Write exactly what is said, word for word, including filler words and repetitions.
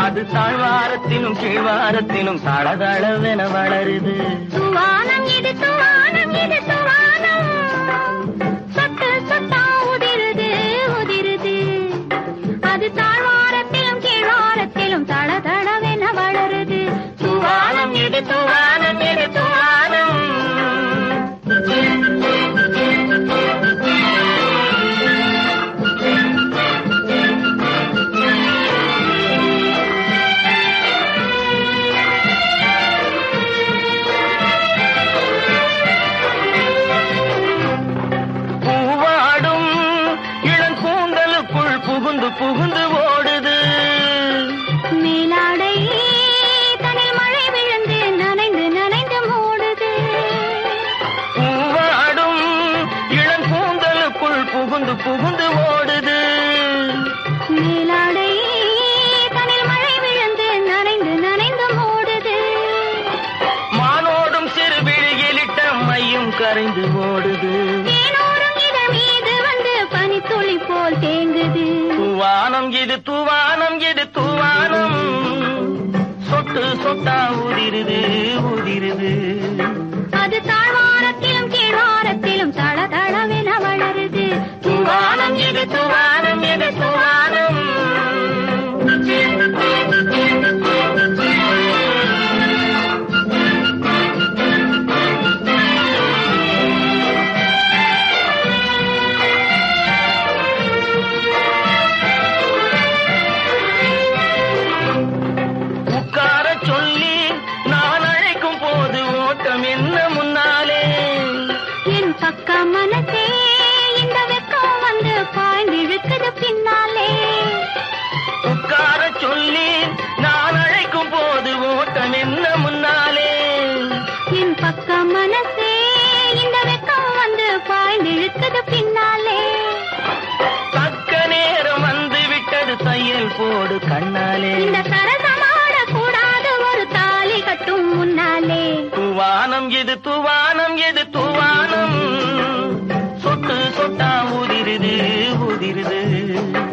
அது தாழ்வாரத்திலும் கீழ்வாரத்திலும் தளதளவென வளருது. துவானம் இது துவானம் இது துவானம், சொட்டு சொட்டா உதிருது உதிருது. அது தாழ்வாரத்திலும் கீழ்வாரத்திலும் தளதளவென வளருது. துவானம் இது துவானம் இது துவானம். புகுந்து புகுந்து ஓடுது. மேலாடை தனில் மழை விழுந்து நனைந்து நனைந்து மூடுது. பூவாடும் இளங்கூந்தலுக்குள் புகுந்து புகுந்து ஓடுது. மேலாடை தனில் மழை விழுந்து நனைந்து நனைந்து மூடுது. மானோடும் சிறு விழியிலிட்ட மையும் கரைந்து ஓடுது. துளி போல் தேங்குது. துவானம் இது துவானம் இது துவானம், சொட்டு சொட்டா உதிருது உதிருது. அது தாழ்வாரத்திலும் கீழ்வாரத்திலும் தளதளவென வளருது. துவானம் இது துவானம் இது துவானம். என்ன முன்னாலே என் பக்க மனசே இந்த வெக்கம் வந்து பாய்ந்திழுக்குது பின்னாலே. உட்கார சொல்லி நான் அழைக்கும் போது ஓட்டம் என்ன முன்னாலே. என் பக்க மனசே இந்த வெக்கம் வந்து பாய்ந்திழுக்குது பின்னாலே. தக்க நேரம் வந்து விட்டது தையல் போடு கண்ணாலே. இந்த சரசமாட கூடாது ஒரு தாலி கட்டும் முன்னாலே. துவானம் இது துவானம் இது துவானம், சொட்டு சொட்டா உதிருது உதிருது.